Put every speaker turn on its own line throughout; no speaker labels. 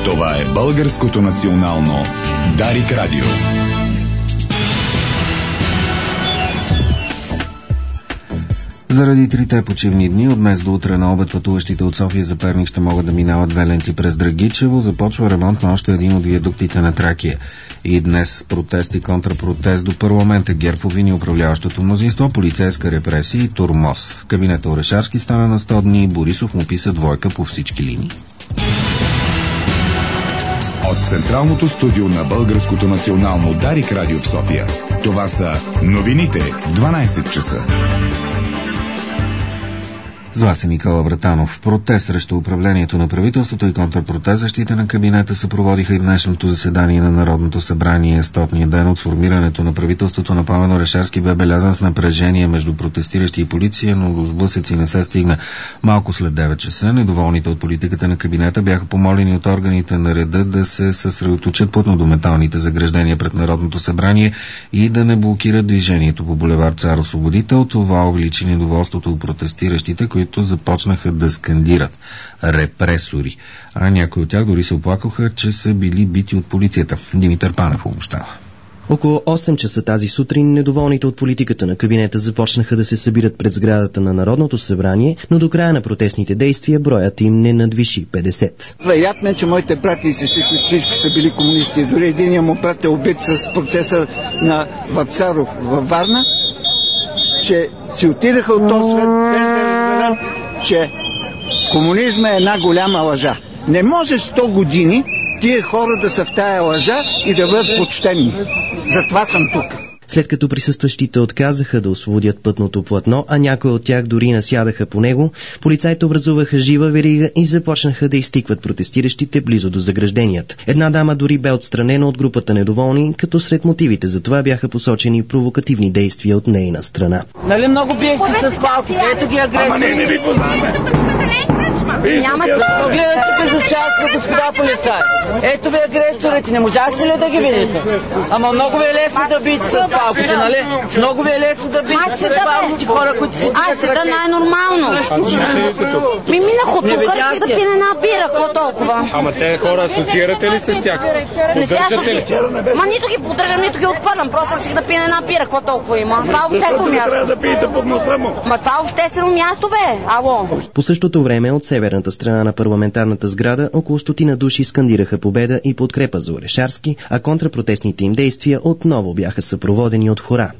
Това е Българското национално Дарик Радио.
Заради трите почивни дни, от днес до утре на обед пътуващите от София за Перник ще могат да минават 2 ленти през Драгичево. Започва ремонт на още един от виадуктите на Тракия. И днес протест и контрапротест до парламента. ГЕРБ обвини управляващото мнозинство, полицейска репресия и тормоз. Кабинета Орешарски стана на 100 дни. Борисов му писа двойка по всички линии.
От централното студио на Българското национално Дарик Радио в София. Това са новините в 12 часа.
С вас е Никола Братанов. Протест срещу управлението на правителството и контрпротест защита на кабинета съпроводиха и днешното заседание на Народното събрание. 100-ния ден от сформирането на правителството на Пламен Орешарски бе белязан с напрежение между протестиращи и полиция, но до сблъсъци не се стигна. Малко след 9 часа недоволните от политиката на кабинета бяха помолени от органите на реда да се съсредоточат плътно до металните заграждения пред Народното събрание и да не блокират движението по булевард Цар Освободител. Това увеличи недоволството от протестиращите, които започнаха да скандират репресори. А някои от тях дори се оплакаха, че са били бити от полицията. Димитър Панев обобщава.
Около 8 часа тази сутрин недоволните от политиката на кабинета започнаха да се събират пред сградата на Народното събрание, но до края на протестните действия броят им не надвиши 50.
Вероятно е, че моите брати и сестри, които всички са били комунисти, дори единият му брат е убит с процеса на Вапцаров във Варна, че си отидаха от този свет без да разберат, че комунизма е една голяма лъжа. Не може 100 години тия хора да са в тая лъжа и да бъдат почтени. Затова съм тук.
След като присъстващите отказаха да освободят пътното платно, а някои от тях дори насядаха по него, полицаите образуваха жива верига и започнаха да изтикват протестиращите близо до загражденията. Една дама дори бе отстранена от групата недоволни, като сред мотивите за това бяха посочени провокативни действия от нейна страна.
Нали много биехте с палките? Ето ги агресори.
Ама не ви познаваме.
Няма се погледате безучастно, господа полицаи. Ето ви агресорите, не можахте ли да ги видите? Ама много ви е лесно да биете с палките, нали? Много ви е лесно да биете с палките хора, които си
Аз седа най-нормално. Минах от тук, реших да пина една бира, какво толкова?
Ама те хора асоциирате ли с тях?
Не се асоциирам. Ма нито ги поддържам, нито ги отхвърлям. Просто реших да пина една бира, какво толкова има? Това е обществено място.
Трябва да пиете под носа му.
Ма това е обществено място, бе. Ало.
По същото време от северната страна на парламентарната сграда около 100 души скандираха победа и подкрепа за Орешарски, а контрапротестните им действия отново бяха съпроводени от хора.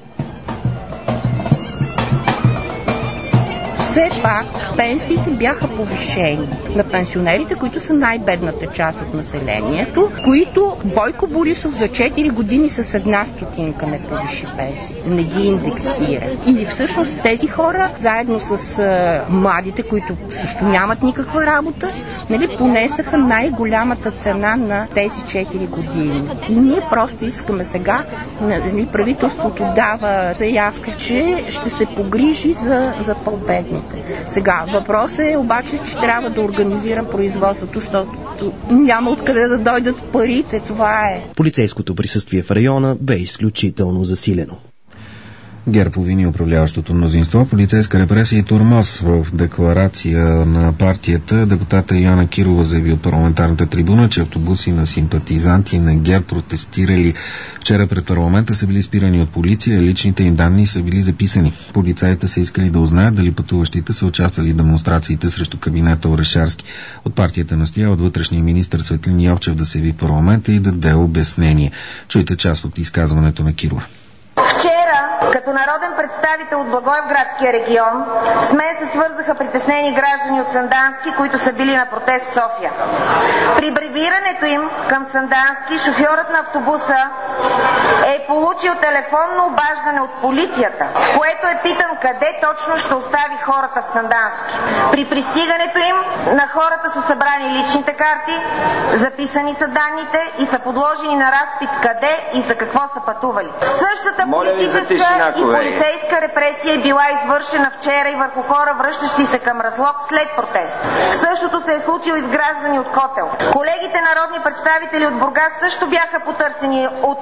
Все пак пенсиите бяха повишени на пенсионерите, които са най-бедната част от населението, които Бойко Борисов за 4 години с 1 стотинка не повиши пенсиите, не ги индексира. Или всъщност тези хора, заедно с младите, които също нямат никаква работа, понесаха най-голямата цена на тези 4 години. И ние просто искаме сега, правителството дава заявка, че ще се погрижи за по-бедните. Сега, въпросът е обаче, че трябва да организира производството, защото няма откъде да дойдат парите, това е.
Полицейското присъствие в района бе изключително засилено.
ГЕРБ обвини управляващото мнозинство, полицейска репресия и тормоз. В декларация на партията депутата Йоана Кирова заяви от парламентарната трибуна, че автобуси на симпатизанти на ГЕРБ протестирали вчера пред парламента са били спирани от полиция, личните им данни са били записани. Полицаите са искали да узнаят дали пътуващите са участвали в демонстрациите срещу кабинета Орешарски. От партията настоява от вътрешния министър Цветлин Йовчев да се яви в парламента и да даде обяснение. Чуйте част от изказването на Кирова.
Вчера, като народен представител от Благоевградския регион, с мен се свързаха притеснени граждани от Сандански, които са били на протест в София. При прибирането им към Сандански, шофьорът на автобуса е получил телефонно обаждане от полицията, в което е питан къде точно ще остави хората в Сандански. При пристигането им на хората са събрани личните карти, записани са данните и са подложени на разпит къде и за какво са пътували. Същата политическа и полицейска репресия е била извършена вчера и върху хора, връщащи се към Разлог след протест. Същото се е случило и с граждани от Котел. Колегите народни представители от Бургас също бяха потърсени от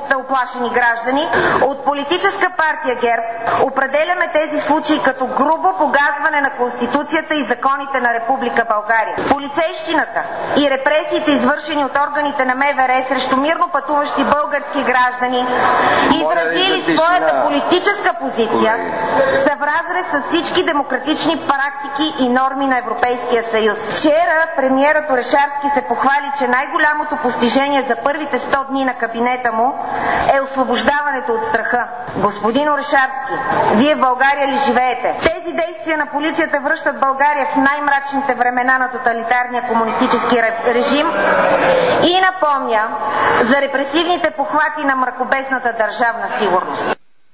от оплашени граждани. От политическа партия ГЕРБ определяме тези случаи като грубо погазване на Конституцията и законите на Република България. Полицейщината и репресиите, извършени от органите на МВР срещу мирно пътуващи български граждани, изразили своята политическа позиция, са в разрез с всички демократични практики и норми на Европейския съюз. Вчера премиерът Орешарски се похвали, че най-голямото постижение за първите 100 дни на кабинета му е освобождаването от страха. Господин Орешарски, вие в България ли живеете? Тези действия на полицията връщат България в най-мрачните времена на тоталитарния комунистически режим и напомня за репресивните похвати на мракобесната държавна сигурност.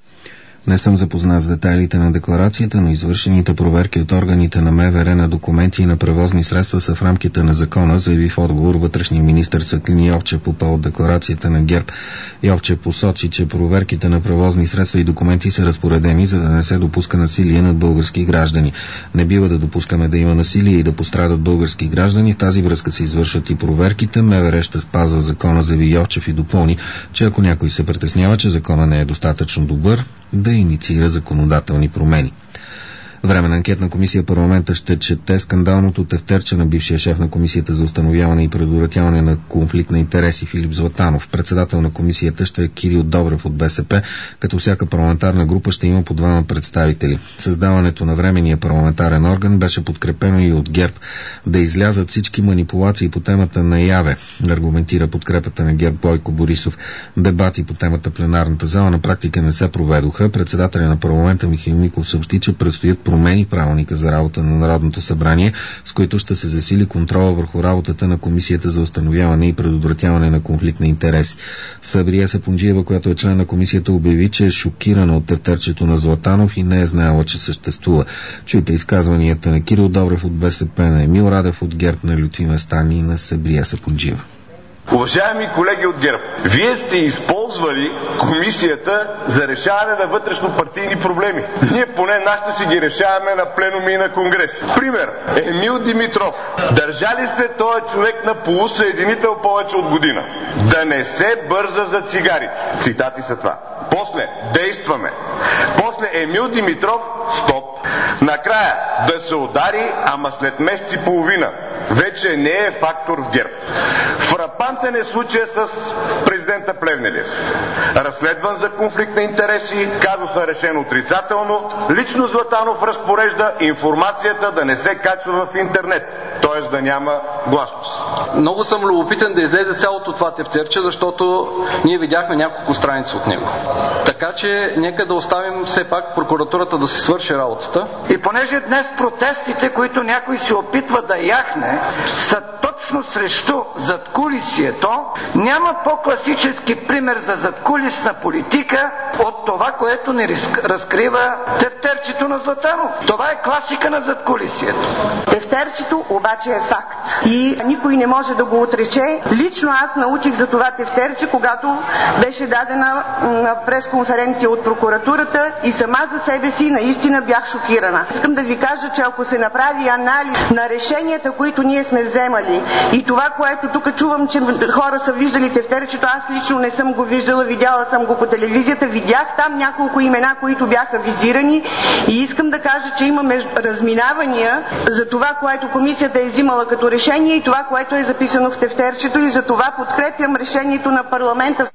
Не съм запознат с детайлите на декларацията, но извършените проверки от органите на МВР на документи и на превозни средства са в рамките на закона, заяви в отговор вътрешния министър Цветлин Йовчев по повод декларацията на ГЕРБ. Йовчев посочи, че проверките на превозни средства и документи са разпоредени, за да не се допуска насилие над български граждани. Не бива да допускаме да има насилие и да пострадат български граждани. В тази връзка се извършват и проверките. МВР ще спазва закона, заяви Йовчев и допълни, че ако някой се притеснява, че закона не е достатъчно добър, да инициира законодателни промени. Временна анкетна комисия парламента ще чете скандалното тефтерче на бившия шеф на Комисията за установяване и предотвратяване на конфликт на интереси Филип Златанов. Председател на комисията ще е Кирил Добрев от БСП, като всяка парламентарна група ще има по 2 представители. Създаването на временния парламентарен орган беше подкрепено и от ГЕРБ. Да излязат всички манипулации по темата наяве, аргументира подкрепата на ГЕРБ Бойко Борисов. Дебати по темата пленарната зала на практика не се проведоха. Председателя на парламента Михаил Миков съобщи, че предстоят промени в правилника за работа на Народното събрание, с които ще се засили контрола върху работата на Комисията за установяване и предотвратяване на конфликт на интереси. Сабрия Сапунджиева, която е член на комисията, обяви, че е шокирана от тефтерчето на Златанов и не е знаела, че съществува. Чуйте изказванията на Кирил Добрев от БСП, на Емил Радев от ГЕРБ, на Лютви Местан и на Сабрия Сапунджиева.
Уважаеми колеги от ГЕРБ, вие сте използвали комисията за решаване на вътрешно-партийни проблеми. Ние поне нашите си ги решаваме на пленуми и на конгреси. Пример, Емил Димитров. Държали сте този човек на полусъединител повече от година. Да не се бърза за цигарите. Цитати са това. После, действаме. После Емил Димитров, стоп. Накрая, да се удари, ама след месец и половина. Вече не е фактор в ГЕРБ. Фрапантен е случая с президента Плевнелиев. Разследван за конфликт на интереси, казусът решен отрицателно, лично Златанов разпорежда информацията да не се качва в интернет, т.е. да няма гласност.
Много съм любопитен да излезе цялото това тефтерче, защото ние видяхме няколко страници от него. Така че нека да оставим все пак прокуратурата да си свърши работата.
И понеже днес протестите, които някой се опитва да яхне, са точно срещу задкулисието, няма по-класически пример за задкулисна политика от това, което ни разкрива тефтерчето на Златанов. Това е класика на задкулисието.
Тефтерчето обаче е факт и никой не може да го отрече. Лично аз научих за това тефтерче, когато беше дадена пресконференция от прокуратурата и сама за себе си наистина бях шокирана. Искам да ви кажа, че ако се направи анализ на решенията, които ние сме вземали и това, което тук чувам, че хора са виждали тефтерчето, аз лично не съм го виждала, видяла съм го по телевизията, видях там няколко имена, които бяха визирани и искам да кажа, че има разминавания за това, което комисията е взимала като решение и това, което е записано в тефтерчето и за това подкрепям решението на парламента.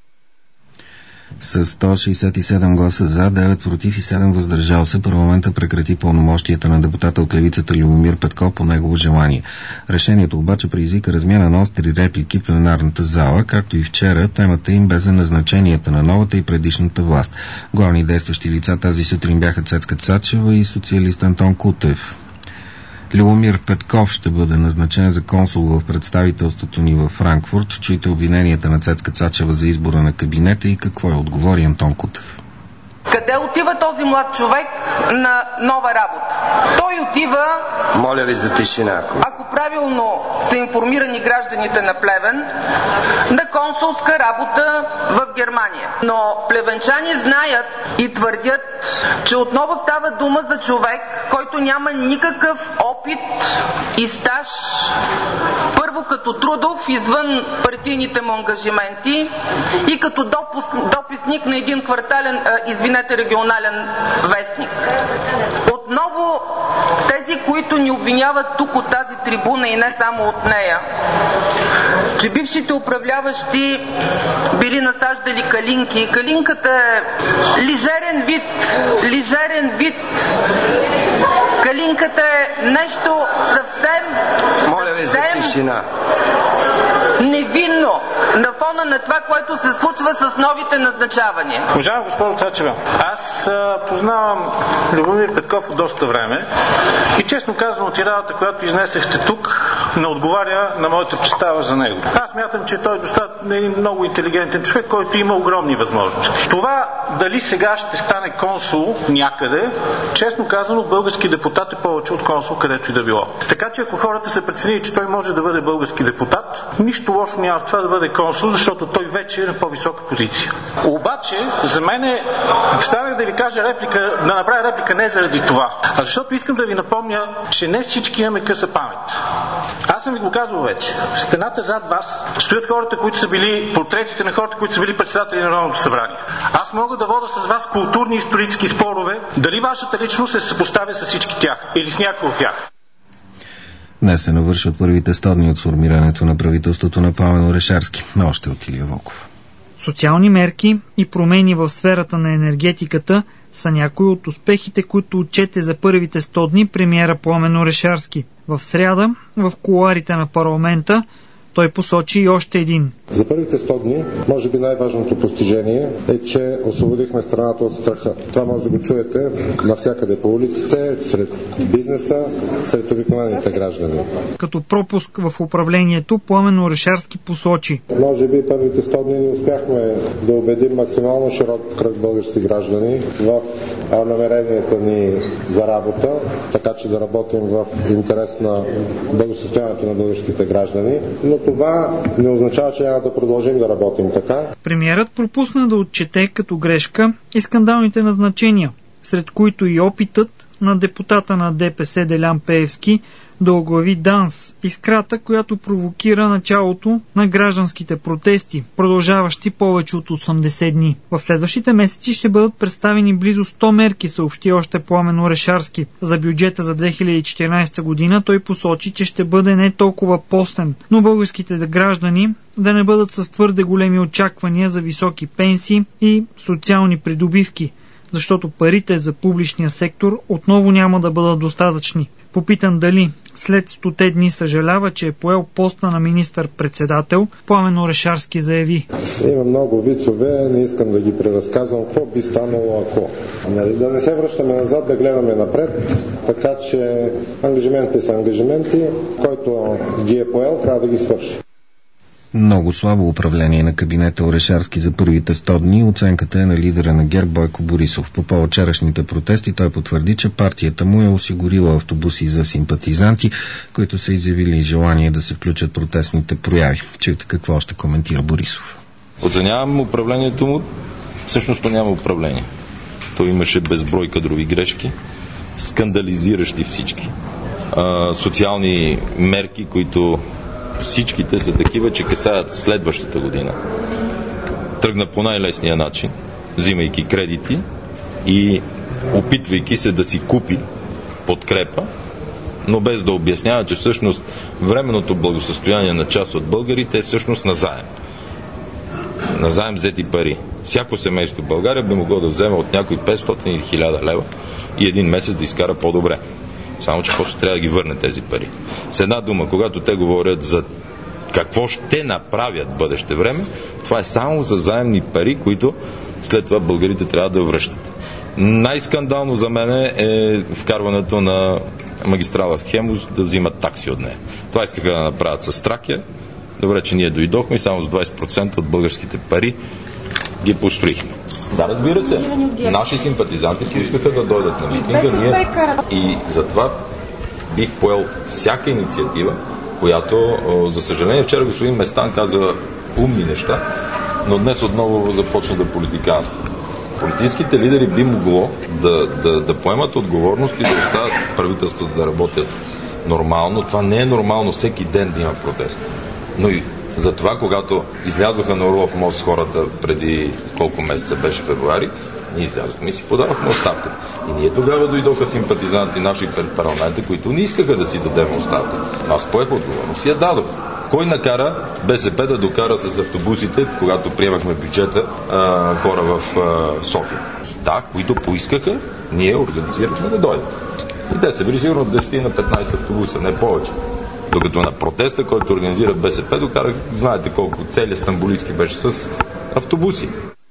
С 167 гласа за, 9 против и 7 въздържал се, парламента прекрати пълномощията на депутата от левицата Любомир Петков по негово желание. Решението обаче предизвика размяна на остри реплики в пленарната зала, както и вчера темата им бе за назначенията на новата и предишната власт. Главни действащи лица тази сутрин бяха Цецка Цачева и социалист Антон Кутев. Любомир Петков ще бъде назначен за консул в представителството ни във Франкфурт. Чуйте обвиненията на Цецка Цачева за избора на кабинета и какво е отговори Антон Кутев.
Къде отива този млад човек на нова работа? Той отива...
Моля ви за тишина.
Ако правилно са информирани гражданите на Плевен, на консулска работа в Германия. Но плевенчани знаят и твърдят, че отново става дума за човек, който няма никакъв опит и стаж, първо като трудов извън партийните му ангажименти и като дописник на един регионален вестник. Отново тези, които ни обвиняват тук от тази трибуна и не само от нея, че бившите управляващи били насаждали калинки. Калинката е лижерен вид. Калинката е нещо съвсем невинно на фона на това, което се случва с новите назначавания.
Уважаема госпожо Цачева, аз познавам Любомир Петков от доста време и честно казвам, от ирадата, която изнесехте тук, не отговаря на моята представа за него. Аз мятам, че той е достатъчно един много интелигентен човек, който има огромни възможности. Това дали сега ще стане консул някъде, честно казано, български депутат е повече от консул, където и да било. Така че ако хората се преценили, че той може да бъде български депутат, нищо лошо няма в това да бъде консул, защото той вече е на по-висока позиция. Обаче, за мен станах да ви кажа да направя реплика не заради това, а защото искам да ви напомня, че не всички имаме къса памет. Аз съм ви го казвал вече. В стената зад вас стоят хората, които са били портретите на хората, които са били председатели на Народното събрание. Аз мога да вода с вас културни исторически спорове, дали вашата личност се съпоставя с всички тях или с някой от тях.
Днес се навършват първите 100 дни от сформирането на правителството на Пламен Орешарски. Още от Илия Вълков.
Социални мерки и промени в сферата на енергетиката са някои от успехите, които отчете за първите 100 дни премиера Пламен Орешарски. В сряда, в кулоарите на парламента, той посочи и още един.
За първите 100 дни, може би най-важното постижение е, че освободихме страната от страха. Това може да го чуете навсякъде по улиците, сред бизнеса, сред обикновените граждани.
Като пропуск в управлението, Пламен Орешарски посочи.
Може би първите 100 дни не успяхме да убедим максимално широк кръг български граждани в намеренията ни за работа, така че да работим в интерес на благосъстоянието на българските граждани. Но това не означава, че няма да продължим да работим така.
Премиерът пропусна да отчете като грешка и скандалните назначения, сред които и опитът на депутата на ДПС Делян Пеевски да оглави ДАНС, искрата, която провокира началото на гражданските протести, продължаващи повече от 80 дни. В следващите месеци ще бъдат представени близо 100 мерки, съобщи още Пламен Орешарски. За бюджета за 2014 година той посочи, че ще бъде не толкова постен, но българските граждани да не бъдат с твърде големи очаквания за високи пенсии и социални придобивки, защото парите за публичния сектор отново няма да бъдат достатъчни. Попитан дали след 100 дни съжалява, че е поел поста на министър-председател, Пламен Орешарски заяви.
Има много вицове, не искам да ги преразказвам. Какво би станало ако? Да не се връщаме назад, да гледаме напред, така че ангажименти са ангажименти, който ги е поел, трябва да ги свърши.
Много слабо управление на кабинета Орешарски за първите 100 дни. Оценката е на лидера на ГЕРБ Бойко Борисов. По по-вчерашните протести той потвърди, че партията му е осигурила автобуси за симпатизанти, които са изявили желание да се включат в протестните прояви. Чуйте какво още коментира Борисов.
Оценявам управлението му. Всъщност то няма управление. То имаше безброй кадрови грешки, скандализиращи всички. Социални мерки, които всичките са такива, че касаят следващата година. Тръгна по най-лесния начин, взимайки кредити и опитвайки се да си купи подкрепа, но без да обяснява, че всъщност временното благосъстояние на част от българите е всъщност на заем. На заем взети пари. Всяко семейство в България би могло да вземе от някой 500 или 1000 лева и един месец да изкара по-добре. Само че после трябва да ги върне тези пари. С една дума, когато те говорят за какво ще направят в бъдеще време, това е само за заемни пари, които след това българите трябва да връщат. Най-скандално за мен е вкарването на магистрала в Хемус да взимат такси от нея. Това искаха да направят с Тракия. Добре, че ние дойдохме и само с 20% от българските пари ги построихме. Да, разбира се. Наши симпатизанти искаха да дойдат на митинга. И затова бих поел всяка инициатива, която, за съжаление, вчера господин Местан каза умни неща, но днес отново започна да политиканства. Политическите лидери би могло да поемат отговорност и да оставят правителството да работят нормално. Това не е нормално всеки ден да има протест. Но и затова, когато излязоха на Орлов мост хората преди колко месеца беше февруари, ние излязохме и си подавахме оставка. И ние тогава дойдоха симпатизанти наши пред парламента, които не искаха да си дадем оставка. Аз поех отговорност и я дадох. Кой накара БСП да докара с автобусите, когато приемахме бюджета, хора в София? Да, които поискаха, ние организирахме да дойдат. И те са били сигурно 10 на 15 автобуса, не повече. Докато на протеста, който организира БСП, докарах, знаете колко, целият Стамбулийски беше с автобуси.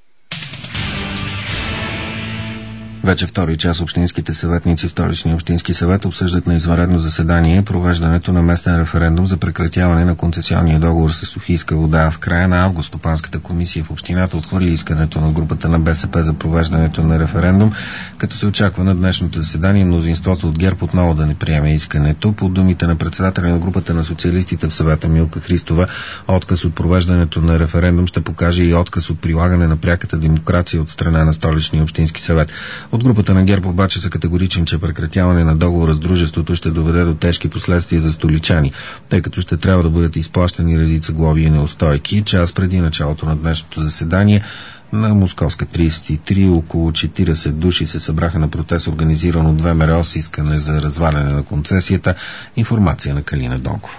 Вече втори час общинските съветници в Столичния общински съвет обсъждат на извънредно заседание провеждането на местен референдум за прекратяване на концесионния договор с Софийска вода. В края на август Стопанската комисия в общината отхвърли искането на групата на БСП за провеждането на референдум, като се очаква на днешното заседание мнозинството от ГЕРБ отново да не приеме искането. По думите на председателя на групата на социалистите в съвета Милка Христова, отказ от провеждането на референдум ще покаже и отказ от прилагане на пряката демокрация от страна на Столичния общински съвет. От групата на ГЕРБ обаче са категорични, че прекратяване на договора с дружеството ще доведе до тежки последствия за столичани, тъй като ще трябва да бъдат изплащани редица глоби и неустойки. Час преди началото на днешното заседание на Московска 33 около 40 души се събраха на протест, организиран от ВМРО с искане за разваляне на концесията. Информация на Калина Донкова.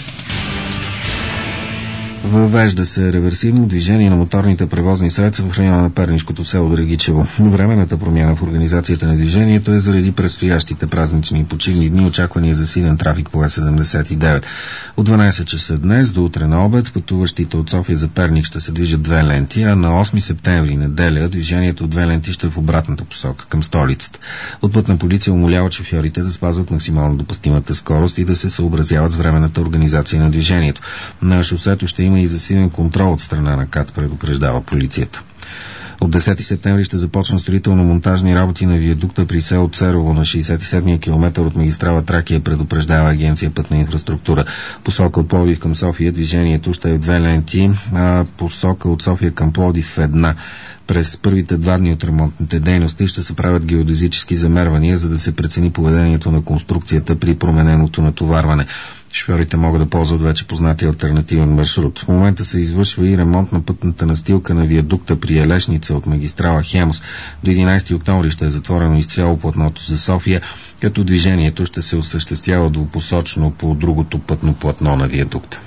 Въвежда се реверсивно движение на моторните превозни средства в района на пернишкото село Драгичево. Временната промяна в организацията на движението е заради предстоящите празнични и почивни дни, очаквания за силен трафик по Е79. От 12 часа днес до утре на обед пътуващите от София за Перник ще се движат две ленти, а на 8 септември, неделя, движението от две ленти ще е в обратната посока, към столицата. От Пътна полиция умоляват шофьорите да спазват максимално допустимата скорост и да се съобразяват с временната организация на движението. На шосето ще има и засилен контрол от страна на КАТ, предупреждава полицията. От 10 септември ще започна строително-монтажни работи на виадукта при село Церово на 67-я километър от магистрала Тракия, предупреждава Агенция Пътна инфраструктура. Посока от Пловдив към София движението ще е в две ленти, а посока от София към Пловдив в една. През първите 2 дни от ремонтните дейности ще се правят геодезически замервания, за да се прецени поведението на конструкцията при промененото натоварване. Шофьорите могат да ползват вече познатия алтернативен маршрут. В момента се извършва и ремонт на пътната настилка на виадукта при Елешница от магистрала Хемус. До 11 октомври ще е затворено изцяло платното за София, като движението ще се осъществява двупосочно по другото пътно платно на виадукта.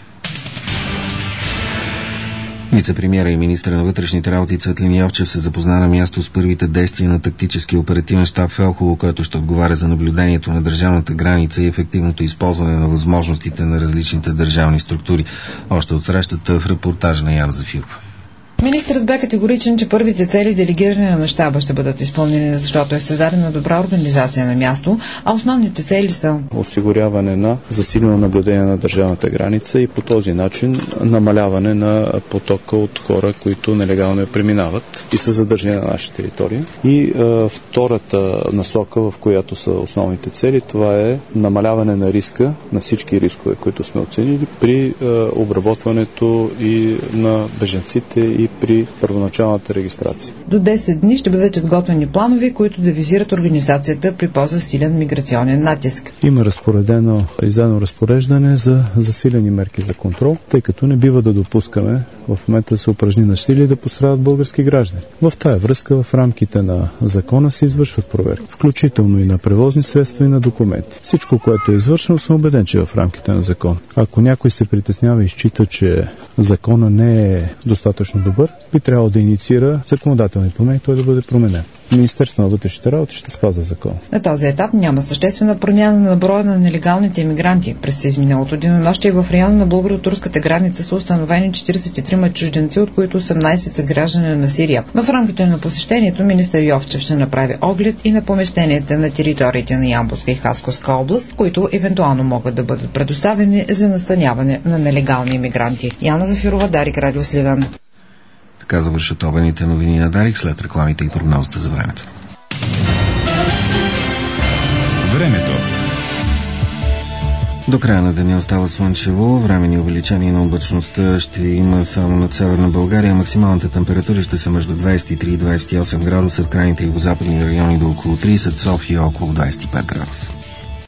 Вицепремиера и министър на вътрешните работи Цветлин Йовчев се запозна на място с първите действия на тактически оперативен щаб в Елхово, който ще отговаря за наблюдението на държавната граница и ефективното използване на възможностите на различните държавни структури. Още от срещата в репортаж на Яна Зафирова.
Министърът бе категоричен, че първите цели делегиране на щаба ще бъдат изпълнени, защото е създадена добра организация на място, а основните цели са
осигуряване на засилено наблюдение на държавната граница и по този начин намаляване на потока от хора, които нелегално я преминават и са задържани на наша територия. И втората насока, в която са основните цели, това е намаляване на риска, на всички рискове, които сме оценили при обработването и на бежанците и при първоначалната регистрация.
До 10 дни ще бъдат изготвени планови, които да визират организацията при по-засилен миграционен натиск.
Има издадено разпореждане за засилени мерки за контрол, тъй като не бива да допускаме в момента да се упражни насилие да пострадат български граждани. В тая връзка в рамките на закона се извършват проверки, включително и на превозни средства и на документи. Всичко, което е извършено, съм убеден, че е в рамките на закона. Ако някой се притеснява и счита, че закона не е достатъчно добър, би трябвало да инициира законодателни промени, той да бъде променен. Министерството на вътрешните работи ще спазва закон.
На този етап няма съществена промяна на броя на нелегалните имигранти. През изминалото денонощие в района на българо-турската граница са установени 43 чужденци, от които 18 са граждани на Сирия. В рамките на посещението министър Йовчев ще направи оглед и на помещенията на териториите на Ямболска и Хасковска област, които евентуално могат да бъдат предоставени за настаняване на нелегални имигранти. Яна Зафирова, Дарик, Радио Сливен.
Така завършват обедните новини на Дарик след рекламите и прогнозата за времето.
Времето.
До края на деня остава слънчево, времени увеличения на облачността ще има само над Северна България. Максималната температура ще са между 23 и 28 градуса, в крайните югозападни райони до около 30, София около 25 градуса.